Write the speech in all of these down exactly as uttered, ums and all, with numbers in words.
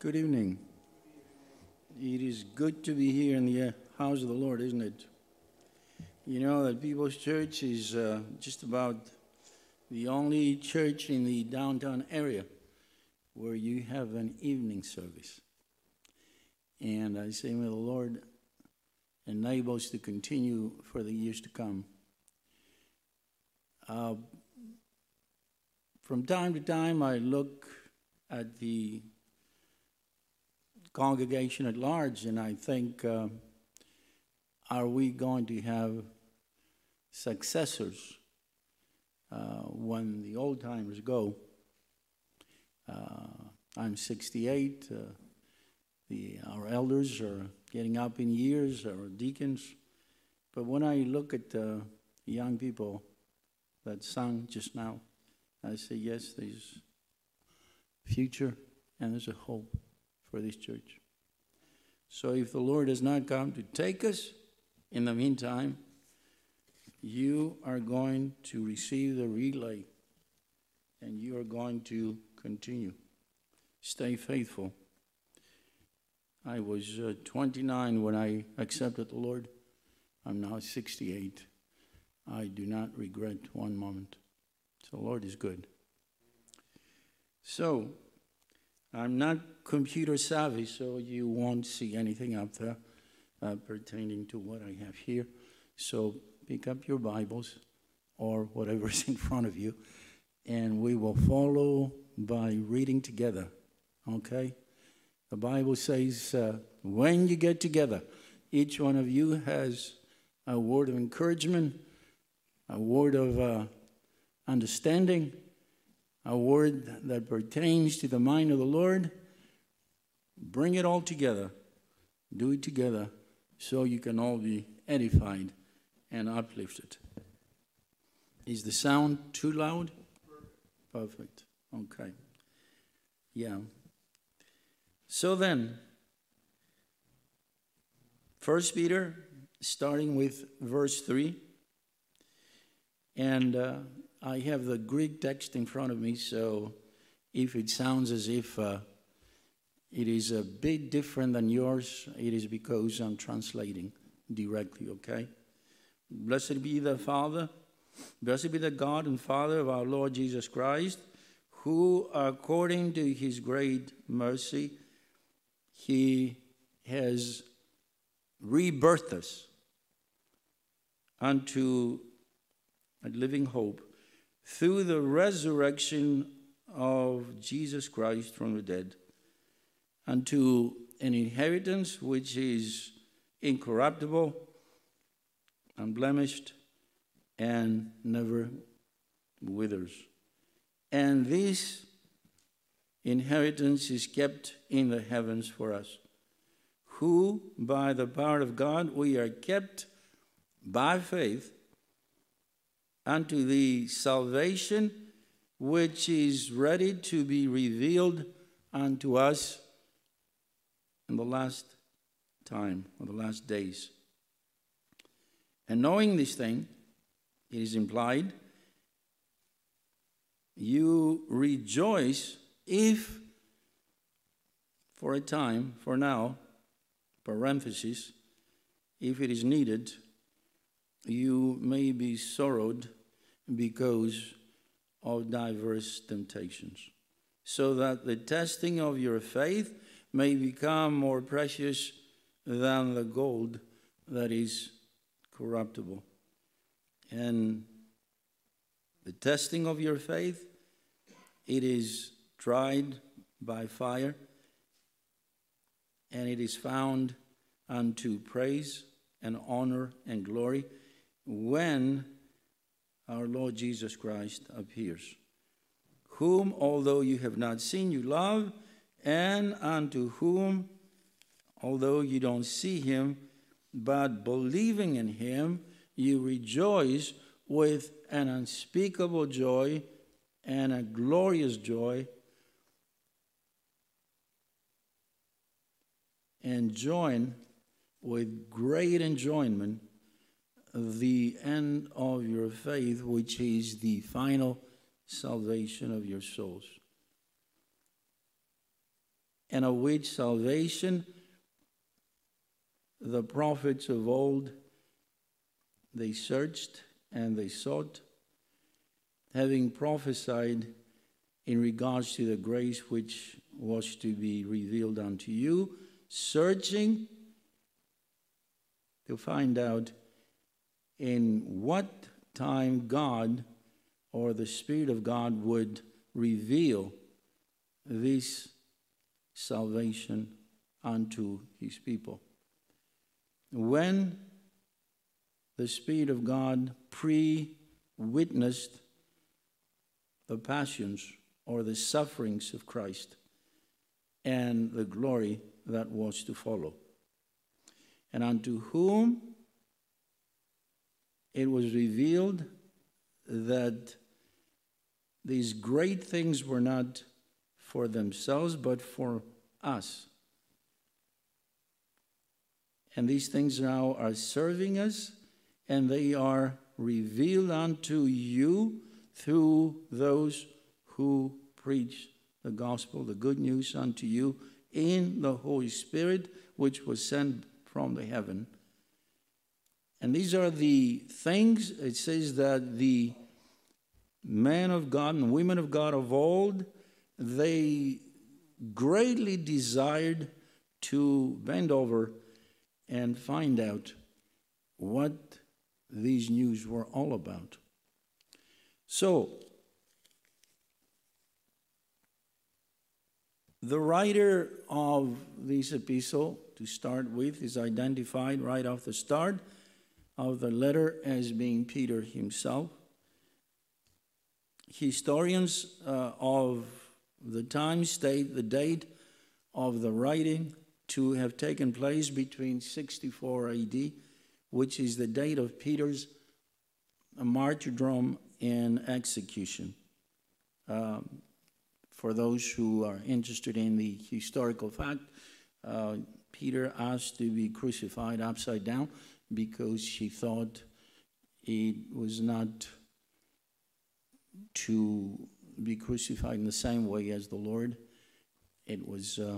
Good evening. It is good to be here in the house of the Lord, isn't it? You know that People's Church is uh, just about the only church in the downtown area where you have an evening service. And I say, may the Lord enable us to continue for the years to come. Uh, from time to time, I look at the congregation at large, and I think, uh, are we going to have successors uh, when the old timers go? Uh, I'm sixty-eight. Uh, the our elders are getting up in years, our deacons. But when I look at the young people that sung just now, I say, yes, there's future and there's a hope for this church. So if the Lord has not come to take us, in the meantime, you are going to receive the relay and you are going to continue. Stay faithful. I was uh, twenty-nine when I accepted the Lord. I'm now sixty-eight. I do not regret one moment. So the Lord is good. So, I'm not computer savvy, so you won't see anything up there uh, pertaining to what I have here. So pick up your Bibles or whatever is in front of you, and we will follow by reading together, okay? The Bible says uh, when you get together, each one of you has a word of encouragement, a word of uh, understanding, a word that pertains to the mind of the Lord. Bring it all together. Do it together so you can all be edified and uplifted. Is the sound too loud? Perfect. Okay. Yeah. So then, First Peter, starting with verse three. And uh, I have the Greek text in front of me, so if it sounds as if uh, it is a bit different than yours, it is because I'm translating directly, okay? Blessed be the Father, blessed be the God and Father of our Lord Jesus Christ, who according to his great mercy, he has rebirthed us unto a living hope through the resurrection of Jesus Christ from the dead, unto an inheritance which is incorruptible, unblemished, and never withers. And this inheritance is kept in the heavens for us, who by the power of God we are kept by faith unto the salvation which is ready to be revealed unto us in the last time, or the last days. And knowing this thing, it is implied, you rejoice if, for a time, for now, parenthesis, if it is needed, you may be sorrowed because of diverse temptations, so that the testing of your faith may become more precious than the gold that is corruptible. And the testing of your faith, it is tried by fire, and it is found unto praise and honor and glory when our Lord Jesus Christ appears, whom, although you have not seen, you love, and unto whom, although you don't see him, but believing in him, you rejoice with an unspeakable joy and a glorious joy, and join with great enjoyment the end of your faith, which is the final salvation of your souls. and of which salvation the prophets of old, they searched and they sought, having prophesied in regards to the grace which was to be revealed unto you, searching to find out in what time God or the Spirit of God would reveal this salvation unto his people. When the Spirit of God pre-witnessed the passions or the sufferings of Christ and the glory that was to follow, and unto whom it was revealed that these great things were not for themselves, but for us. And these things now are serving us, and they are revealed unto you through those who preach the gospel, the good news unto you in the Holy Spirit, which was sent from the heaven. And these are the things, it says that the men of God and women of God of old, they greatly desired to bend over and find out what these news were all about. So, the writer of this epistle, to start with, is identified right off the start of the letter as being Peter himself. Historians uh, of the time state the date of the writing to have taken place between sixty-four A D, which is the date of Peter's martyrdom and execution. Um, for those who are interested in the historical fact, uh, Peter asked to be crucified upside down because he thought it was not to be crucified in the same way as the Lord. It was uh,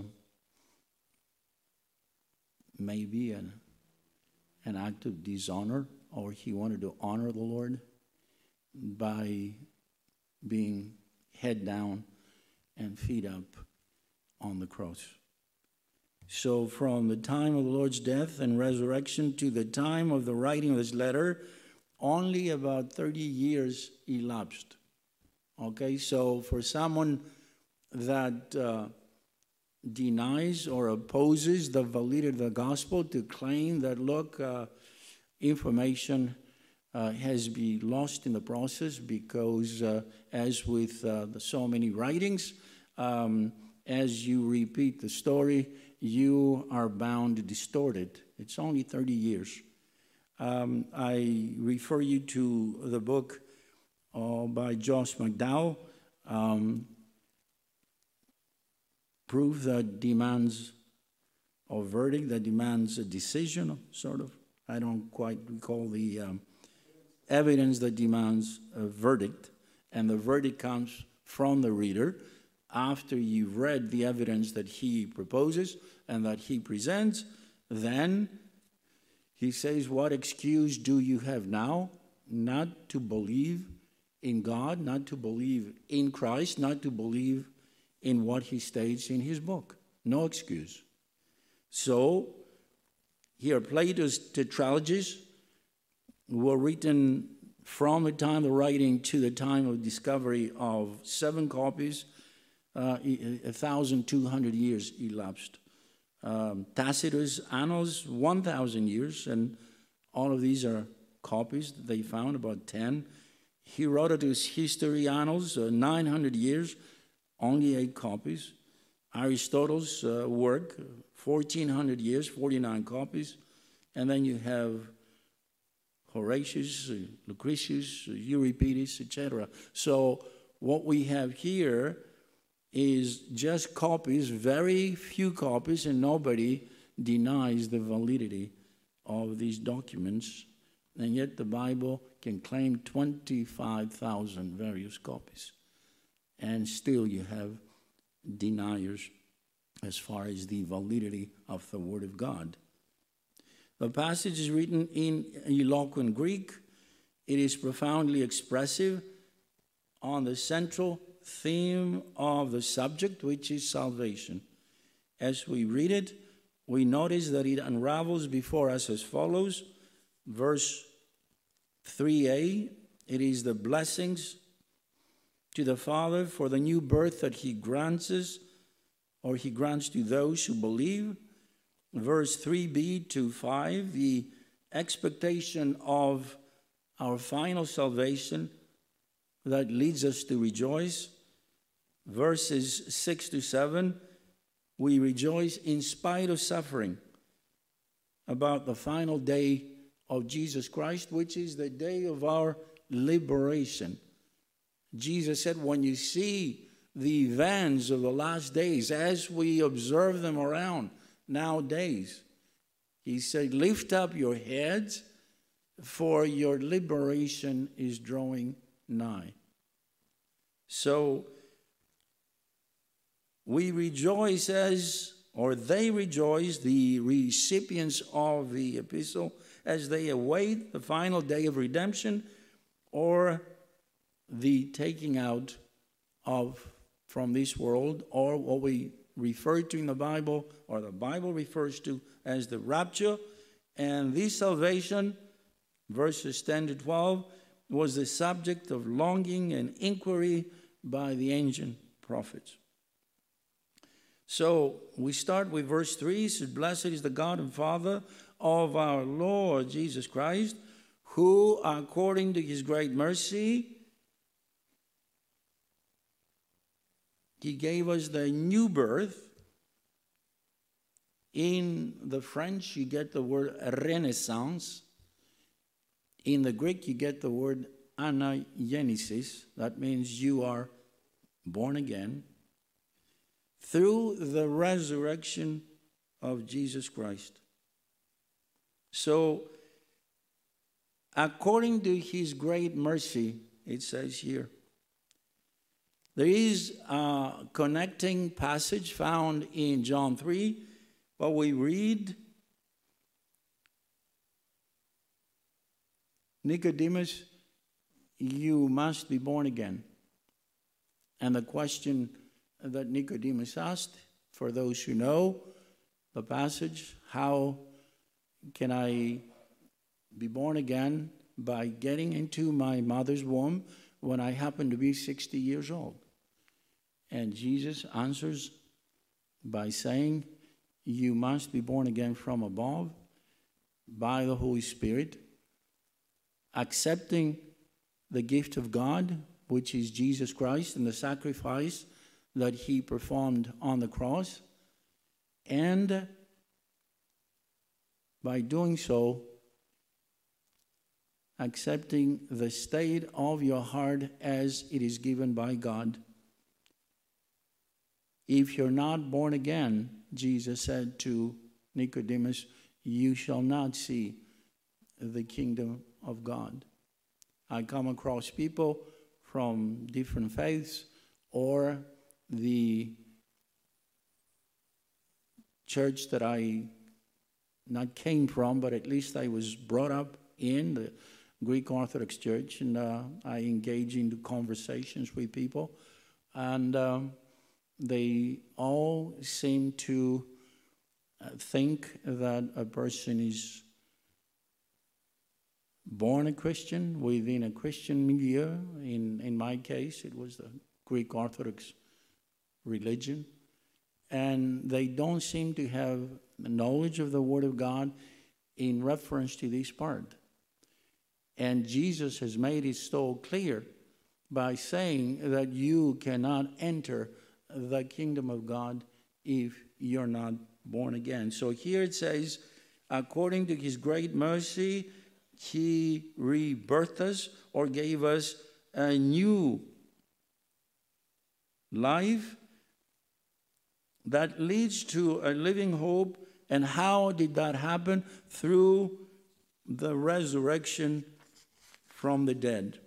maybe an, an act of dishonor, or he wanted to honor the Lord by being head down and feet up on the cross. So from the time of the Lord's death and resurrection to the time of the writing of this letter, only about thirty years elapsed. Okay, so for someone that uh, denies or opposes the validity of the gospel to claim that, look, uh, information uh, has been lost in the process because, uh, as with uh, the, so many writings, um, as you repeat the story, you are bound to distort it. It's only thirty years. Um, I refer you to the book uh, by Josh McDowell, um, Proof That Demands a Verdict, that demands a decision, sort of. I don't quite recall the um, evidence that demands a verdict, and the verdict comes from the reader after you've read the evidence that he proposes and that he presents. Then he says, what excuse do you have now not to believe in God, not to believe in Christ, not to believe in what he states in his book? No excuse. So here, Plato's tetralogies were written from the time of writing to the time of discovery of seven copies. Uh, one thousand two hundred years elapsed. Um, Tacitus' Annals, one thousand years, and all of these are copies that they found, about ten. Herodotus' History Annals, uh, nine hundred years, only eight copies. Aristotle's uh, work, fourteen hundred years, forty-nine copies. And then you have Horatius, uh, Lucretius, uh, Euripides, et cetera. So what we have here is just copies, very few copies, and nobody denies the validity of these documents. And yet the Bible can claim twenty-five thousand various copies. And still you have deniers as far as the validity of the Word of God. The passage is written in eloquent Greek. It is profoundly expressive on the central theme of the subject, which is salvation. As we read it, we notice that it unravels before us as follows. Verse three a, it is the blessings to the Father for the new birth that he grants us, or he grants to those who believe. Verse three b to five, the expectation of our final salvation that leads us to rejoice. Verses six to seven, we rejoice in spite of suffering about the final day of Jesus Christ, which is the day of our liberation. Jesus said, when you see the events of the last days, as we observe them around nowadays, he said, lift up your heads, for your liberation is drawing nigh. So we rejoice as, or they rejoice, the recipients of the epistle, as they await the final day of redemption, or the taking out of from this world, or what we refer to in the Bible, or the Bible refers to as the rapture. And this salvation, verses ten to twelve, was the subject of longing and inquiry by the ancient prophets. So we start with verse three. It says, blessed is the God and Father of our Lord Jesus Christ, who according to his great mercy, he gave us the new birth. In the French, you get the word renaissance. In the Greek, you get the word anagenesis. That means you are born again through the resurrection of Jesus Christ. So, according to his great mercy, it says here, there is a connecting passage found in John three, but we read, Nicodemus, you must be born again. And the question that Nicodemus asked, for those who know the passage, how can I be born again by getting into my mother's womb when I happen to be sixty years old? And Jesus answers by saying, you must be born again from above by the Holy Spirit, accepting the gift of God, which is Jesus Christ and the sacrifice that he performed on the cross. And by doing so, accepting the state of your heart as it is given by God. If you're not born again, Jesus said to Nicodemus, you shall not see the kingdom of God. I come across people from different faiths or the church that I not came from, but at least I was brought up in, the Greek Orthodox Church, and uh, I engage in conversations with people, and um, they all seem to think that a person is born a Christian within a Christian milieu. In, in my case, it was the Greek Orthodox religion. And they don't seem to have knowledge of the Word of God in reference to this part. And Jesus has made it so clear by saying that you cannot enter the kingdom of God if you're not born again. So here it says, according to his great mercy, he rebirthed us or gave us a new life that leads to a living hope. And how did that happen? Through the resurrection from the dead.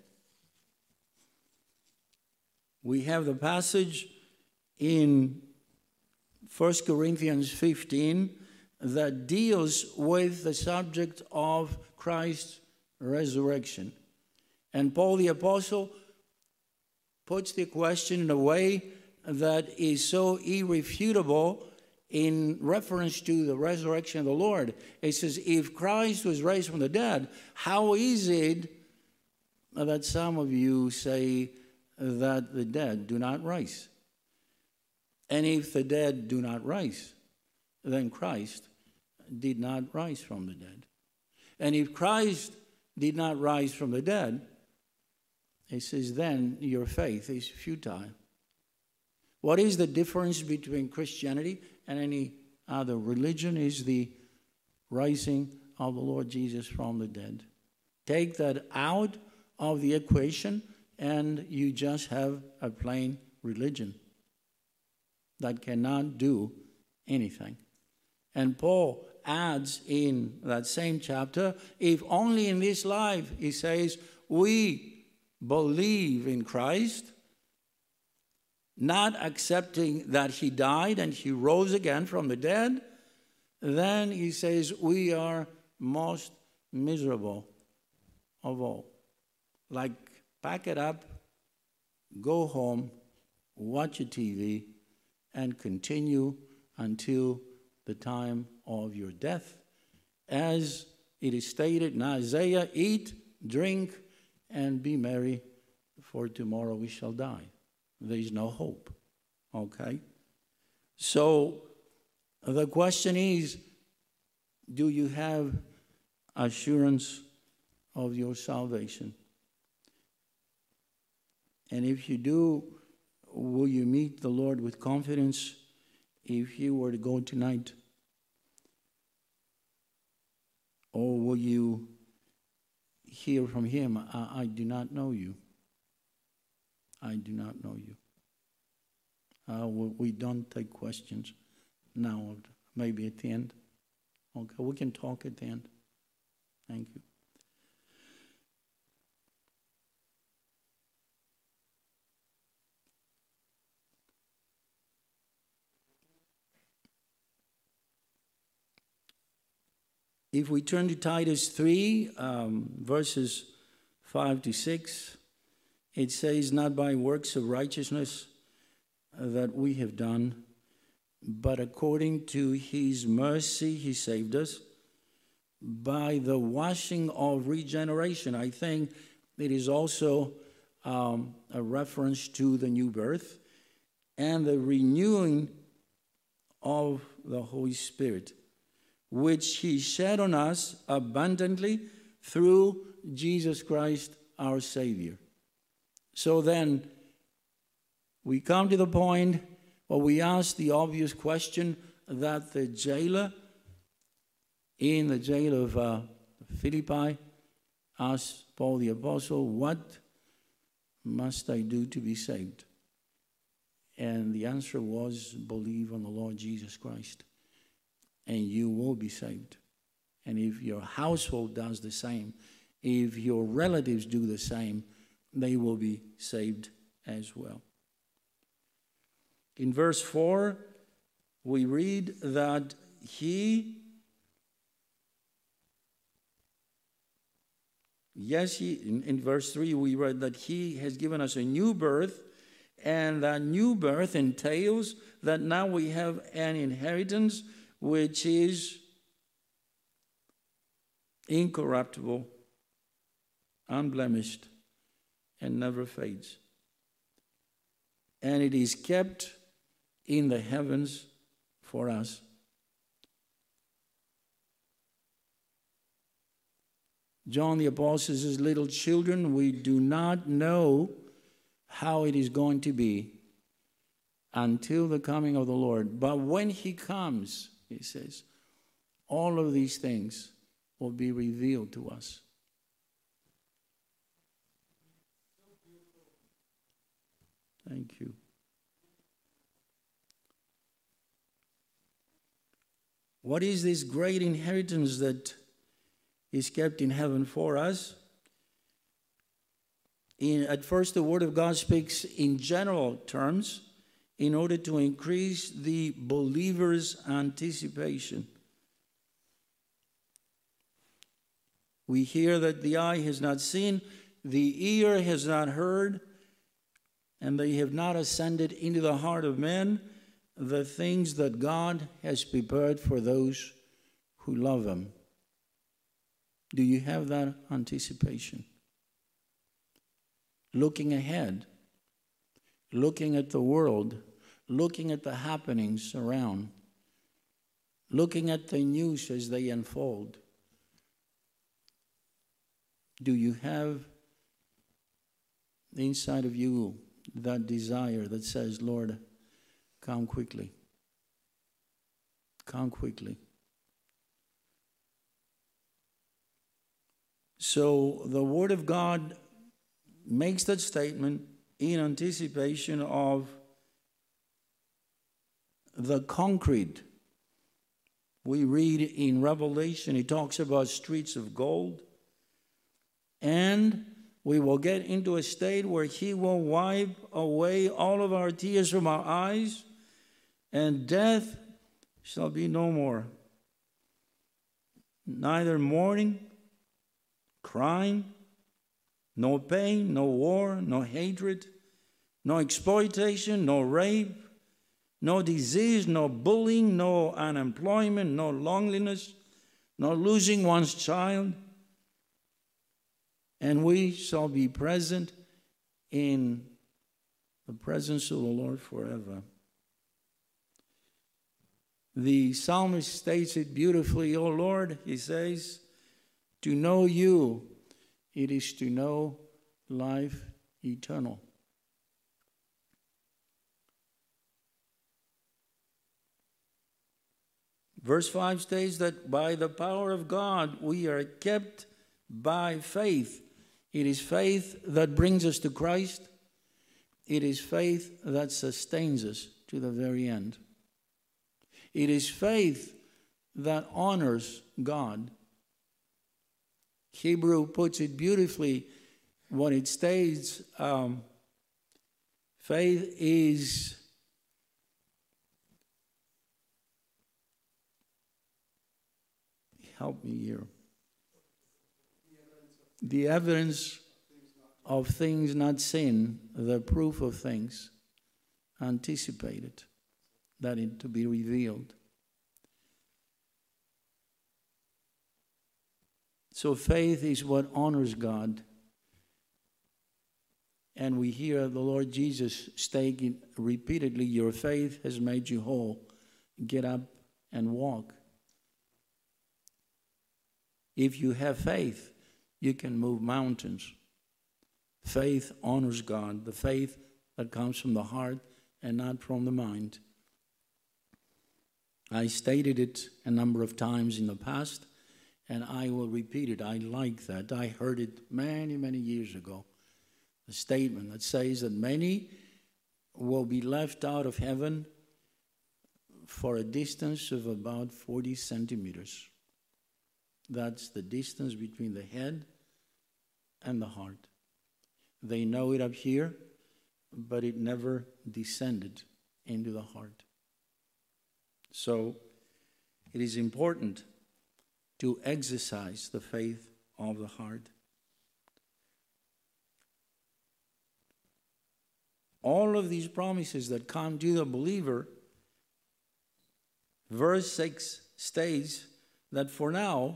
We have the passage in First Corinthians fifteen that deals with the subject of Christ's resurrection. And Paul the Apostle puts the question in a way that is so irrefutable in reference to the resurrection of the Lord. It says, if Christ was raised from the dead, how is it that some of you say that the dead do not rise? And if the dead do not rise, then Christ did not rise from the dead. And if Christ did not rise from the dead, it says, then your faith is futile. What is the difference between Christianity and any other religion? Is the rising of the Lord Jesus from the dead. Take that out of the equation and you just have a plain religion that cannot do anything. And Paul adds in that same chapter, if only in this life, he says, we believe in Christ, not accepting that he died and he rose again from the dead, then he says, we are most miserable of all. Like, pack it up, go home, watch a T V, and continue until the time of your death. As it is stated in Isaiah, eat, drink, and be merry, for tomorrow we shall die. There is no hope. Okay? So the question is, do you have assurance of your salvation? And if you do, will you meet the Lord with confidence if you were to go tonight? Or will you hear from him, I, I do not know you. I do not know you. Uh, we, we don't take questions now, maybe at the end. Okay, we can talk at the end. Thank you. If we turn to Titus three, um, verses five to six, it says, not by works of righteousness that we have done, but according to his mercy he saved us by the washing of regeneration. I think it is also um, a reference to the new birth and the renewing of the Holy Spirit, which he shed on us abundantly through Jesus Christ our Savior. So then, we come to the point where we ask the obvious question that the jailer in the jail of uh, Philippi asked Paul the Apostle, what must I do to be saved? And the answer was, believe on the Lord Jesus Christ, and you will be saved. And if your household does the same, if your relatives do the same, they will be saved as well. In verse four, we read that he, yes, he, in, in verse three, we read that he has given us a new birth, and that new birth entails that now we have an inheritance which is incorruptible, unblemished, and never fades. And it is kept in the heavens for us. John the Apostle says, little children, we do not know how it is going to be until the coming of the Lord. But when he comes, he says, all of these things will be revealed to us. Thank you. What is this great inheritance that is kept in heaven for us? In, at first, the Word of God speaks in general terms. in order to increase the believer's anticipation. We hear that the eye has not seen, the ear has not heard, and they have not ascended into the heart of men the things that God has prepared for those who love Him. Do you have that anticipation? Looking ahead, looking at the world, looking at the happenings around, looking at the news as they unfold. Do you have inside of you that desire that says, Lord, come quickly. Come quickly. So the Word of God makes that statement in anticipation of the concrete. We read in Revelation, it talks about streets of gold. And we will get into a state where He will wipe away all of our tears from our eyes, and death shall be no more. Neither mourning, crying, no pain, no war, no hatred, no exploitation, no rape, no disease, no bullying, no unemployment, no loneliness, no losing one's child. And we shall be present in the presence of the Lord forever. The psalmist states it beautifully, O Lord, he says, to know you, it is to know life eternal. Verse five states that by the power of God we are kept by faith. It is faith that brings us to Christ. It is faith that sustains us to the very end. It is faith that honors God. Hebrew puts it beautifully when it states, um, faith is help me here. The evidence of things not seen, the proof of things anticipated, that it to be revealed. So faith is what honors God. And we hear the Lord Jesus stating repeatedly, your faith has made you whole. Get up and walk. If you have faith, you can move mountains. Faith honors God, the faith that comes from the heart and not from the mind. I stated it a number of times in the past, and I will repeat it. I like that. I heard it many, many years ago. A statement that says that many will be left out of heaven for a distance of about forty centimeters. That's the distance between the head and the heart. They know it up here, but it never descended into the heart. So it is important to exercise the faith of the heart. All of these promises that come to the believer, verse six states that for now,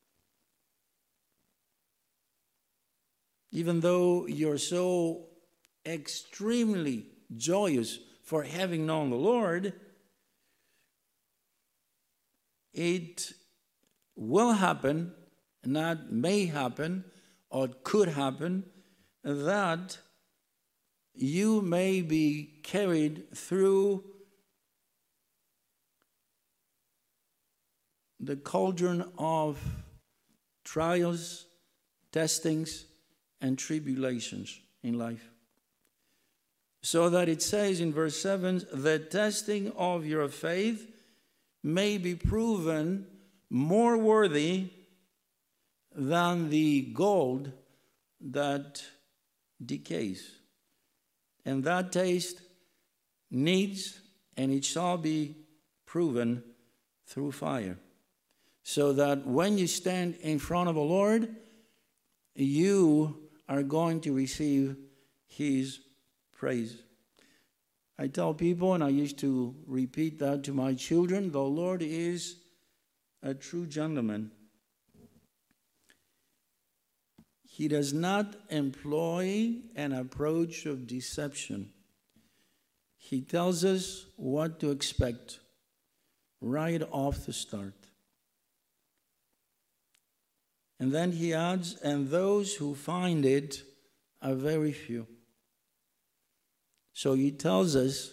even though you're so extremely joyous for having known the Lord, it will happen, not may happen, or could happen, that you may be carried through the cauldron of trials, testings, and tribulations in life. So that it says in verse seven, the testing of your faith may be proven more worthy than the gold that decays. And that taste needs, and it shall be proven through fire. So that when you stand in front of the Lord, you are going to receive his praise. I tell people, and I used to repeat that to my children, the Lord is a true gentleman. He does not employ an approach of deception. He tells us what to expect right off the start. And then he adds, and those who find it are very few. So he tells us,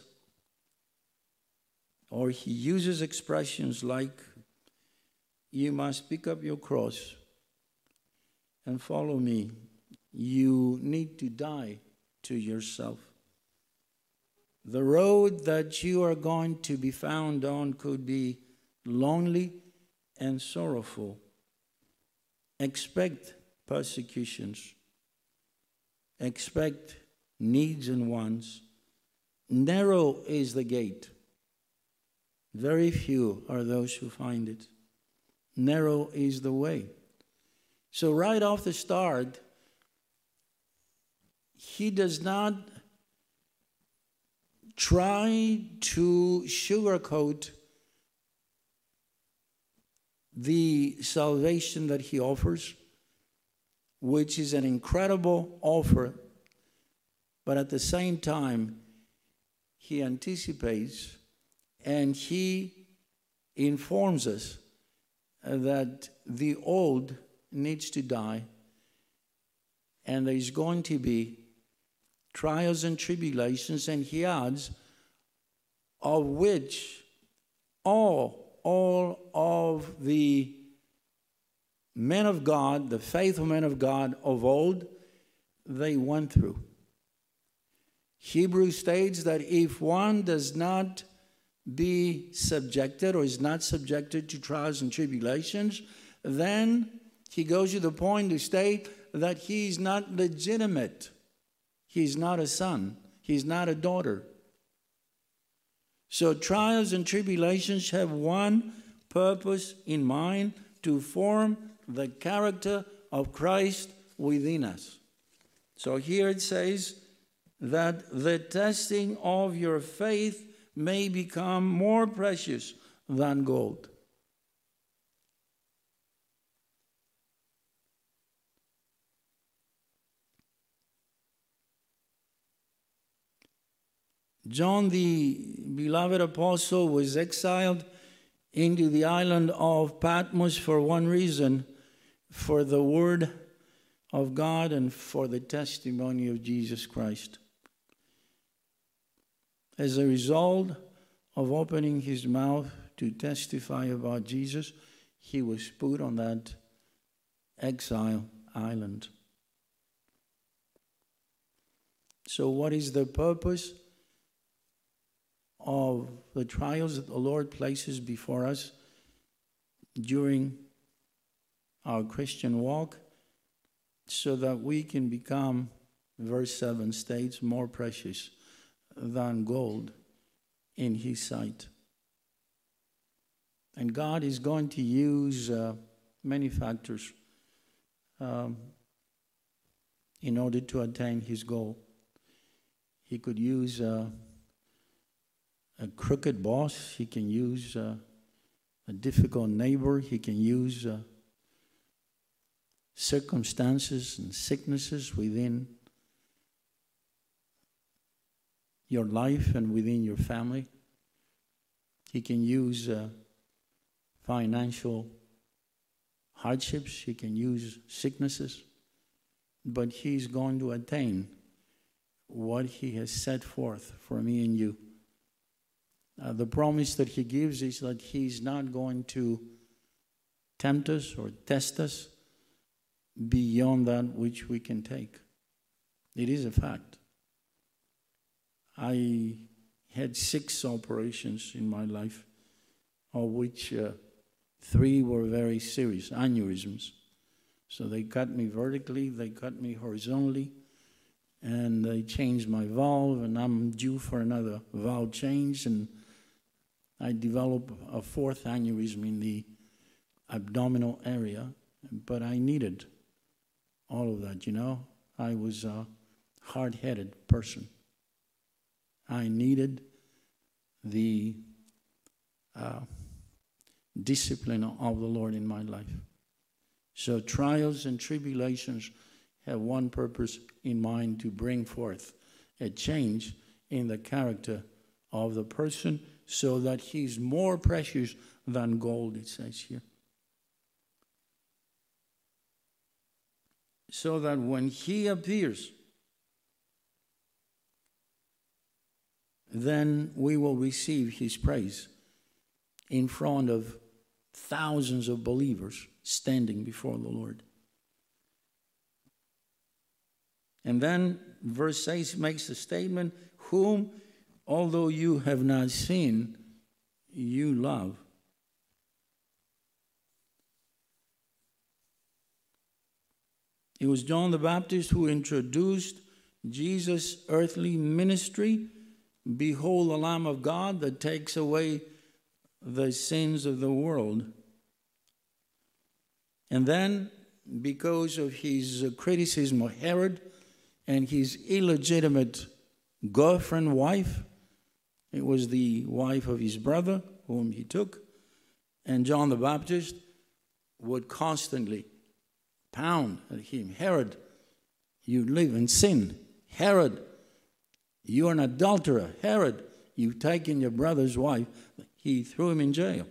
or he uses expressions like, you must pick up your cross and follow me. You need to die to yourself. The road that you are going to be found on could be lonely and sorrowful. Expect persecutions. Expect needs and wants. Narrow is the gate. Very few are those who find it. Narrow is the way. So right off the start, he does not try to sugarcoat the salvation that he offers, which is an incredible offer, but at the same time, he anticipates and he informs us that the old needs to die, and there is going to be trials and tribulations, and he adds, of which all, all of the men of God, the faithful men of God of old, they went through. Hebrews states that if one does not be subjected or is not subjected to trials and tribulations, then he goes to the point to state that he is not legitimate. He's not a son. He's not a daughter. So trials and tribulations have one purpose in mind: to form the character of Christ within us. So here it says that the testing of your faith may become more precious than gold. John, the beloved apostle, was exiled into the island of Patmos for one reason: for the word of God and for the testimony of Jesus Christ. As a result of opening his mouth to testify about Jesus, he was put on that exile island. So what is the purpose of the trials that the Lord places before us during our Christian walk? So that we can become, verse seven states, more precious than gold in his sight. And God is going to use uh, many factors um, in order to attain his goal. He could use uh, a crooked boss. He can use uh, a difficult neighbor. He can use uh, circumstances and sicknesses within your life and within your family. He can use uh, financial hardships. He can use sicknesses. But he's going to attain what he has set forth for me and you. Uh, the promise that he gives is that he's not going to tempt us or test us beyond that which we can take. It is a fact. I had six operations in my life, of which uh, three were very serious, aneurysms. So they cut me vertically, they cut me horizontally, and they changed my valve, and I'm due for another valve change, and I developed a fourth aneurysm in the abdominal area, but I needed all of that, you know. I was a hard-headed person. I needed the uh, discipline of the Lord in my life. So trials and tribulations have one purpose in mind: to bring forth a change in the character of the person so that he's more precious than gold, it says here. So that when he appears, then we will receive his praise in front of thousands of believers standing before the Lord. And then verse six makes the statement, whom, although you have not seen, you love. It was John the Baptist who introduced Jesus' earthly ministry. Behold the Lamb of God that takes away the sins of the world. And then, because of his criticism of Herod and his illegitimate girlfriend wife, it was the wife of his brother whom he took, and John the Baptist would constantly pound at him. Herod, you live in sin. Herod, you're an adulterer. Herod, you've taken your brother's wife. He threw him in jail.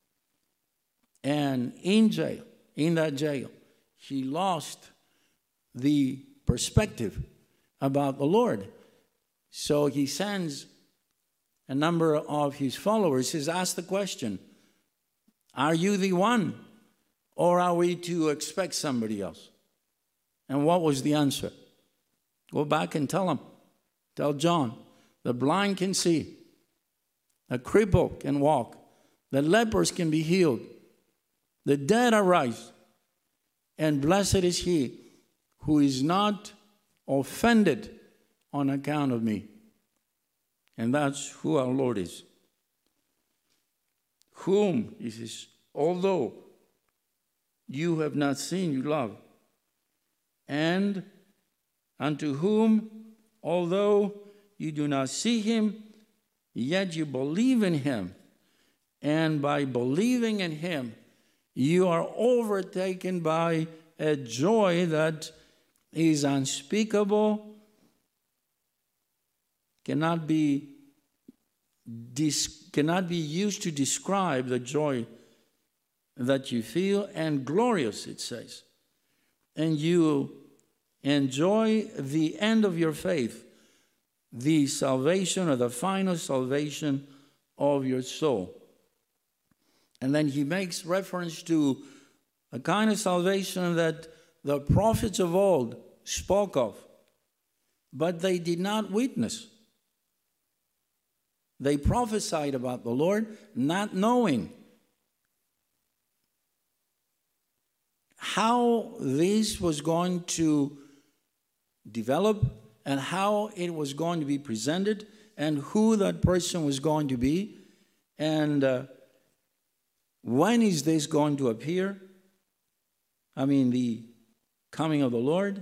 And in jail, in that jail, he lost the perspective about the Lord. So he sends a number of his followers. He says, ask the question, are you the one, or are we to expect somebody else? And what was the answer? Go back and tell him. Tell John, the blind can see, a cripple can walk, the lepers can be healed, the dead arise, and blessed is he who is not offended on account of me. And that's who our Lord is. Whom, he says, although you have not seen, you love. And unto whom, although you do not see him, yet you believe in him. And by believing in him, you are overtaken by a joy that is unspeakable, cannot be, dis, cannot be used to describe the joy that you feel, and glorious, it says. And you enjoy the end of your faith, the salvation or the final salvation of your soul. And then he makes reference to a kind of salvation that the prophets of old spoke of, but they did not witness. They prophesied about the Lord, not knowing how this was going to develop and how it was going to be presented and who that person was going to be and uh, when is this going to appear? I mean, the coming of the Lord.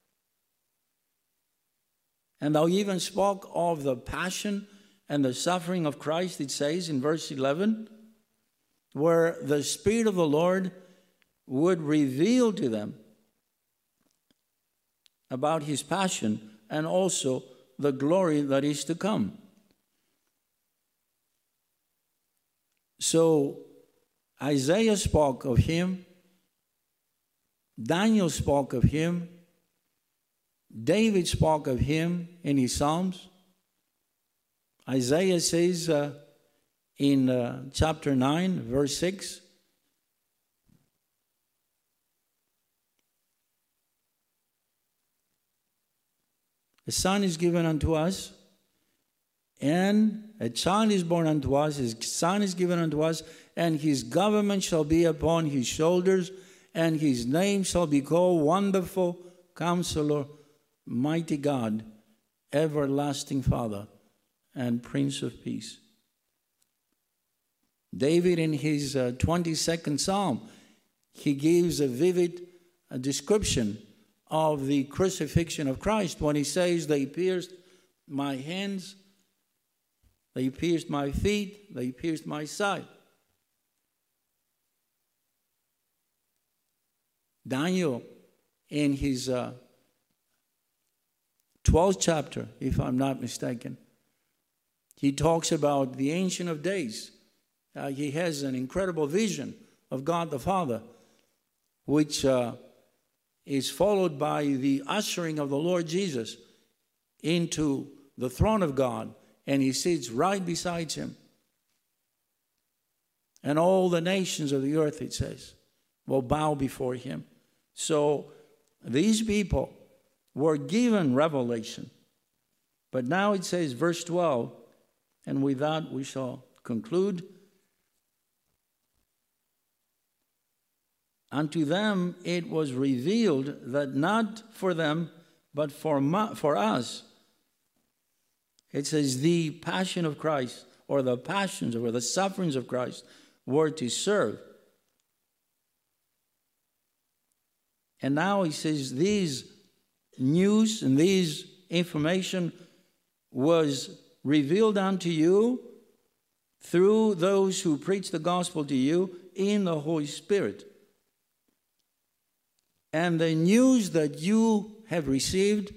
And thou even spoke of the passion and the suffering of Christ, it says in verse eleven, where the Spirit of the Lord would reveal to them about his passion and also the glory that is to come. So Isaiah spoke of him, Daniel spoke of him, David spoke of him in his Psalms. Isaiah says uh, in uh, chapter nine, verse six, a son is given unto us, and a child is born unto us, his son is given unto us, and his government shall be upon his shoulders, and his name shall be called Wonderful Counselor, mighty God, everlasting Father, and Prince of Peace. David, in his uh, twenty-second Psalm, he gives a vivid uh, description of the crucifixion of Christ when he says, they pierced my hands, they pierced my feet, they pierced my side. Daniel, in his uh, twelfth chapter, if I'm not mistaken, he talks about the Ancient of Days. Uh, he has an incredible vision of God the Father, which uh, is followed by the ushering of the Lord Jesus into the throne of God, and he sits right beside him. And all the nations of the earth, it says, will bow before him. So these people were given revelation. But now it says, verse twelve, and with that we shall conclude. Unto them it was revealed that not for them, but for, for us. It says the passion of Christ, or the passions, or the sufferings of Christ, were to serve. And now he says these news and these information was revealed unto you through those who preach the gospel to you in the Holy Spirit. And the news that you have received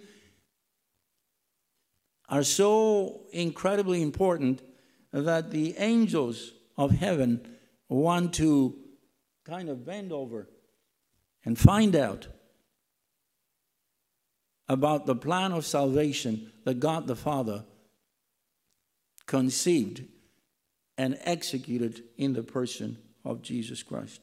are so incredibly important that the angels of heaven want to kind of bend over and find out about the plan of salvation that God the Father conceived and executed in the person of Jesus Christ.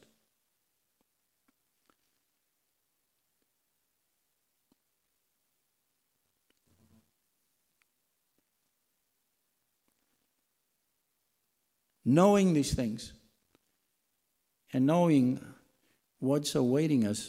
Knowing these things and knowing what's awaiting us,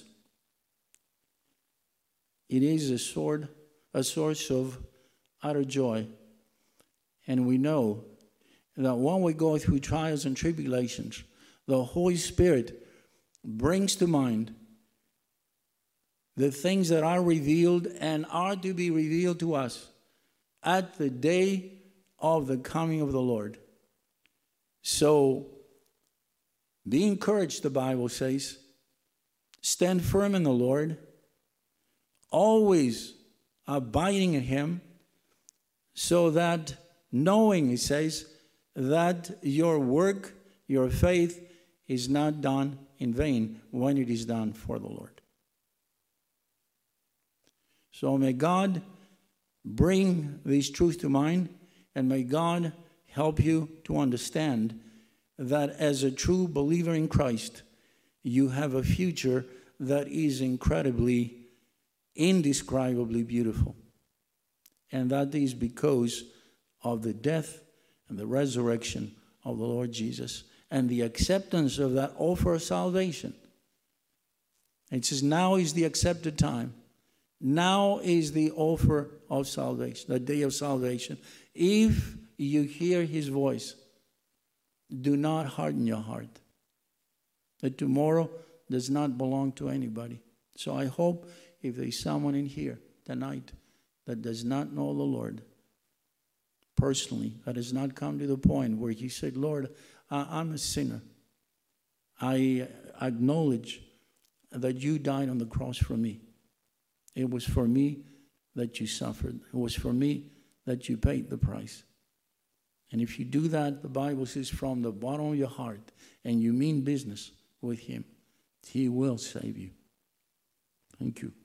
it is a sword, a source of utter joy. And we know that when we go through trials and tribulations, the Holy Spirit brings to mind the things that are revealed and are to be revealed to us at the day of the coming of the Lord. So, be encouraged, the Bible says. Stand firm in the Lord, always abiding in Him, so that knowing, it says, that your work, your faith is not done in vain when it is done for the Lord. So may God bring these truths to mind, and may God help you to understand that as a true believer in Christ, you have a future that is incredibly, indescribably beautiful. And that is because of the death and the resurrection of the Lord Jesus and the acceptance of that offer of salvation. It says, now is the accepted time. Now is the offer of salvation, the day of salvation. If you hear His voice, do not harden your heart. That tomorrow does not belong to anybody. So I hope if there is someone in here tonight that does not know the Lord personally, that has not come to the point where he said, Lord, I'm a sinner. I acknowledge that you died on the cross for me. It was for me that you suffered. It was for me that you paid the price. And if you do that, the Bible says from the bottom of your heart, and you mean business with Him, He will save you. Thank you.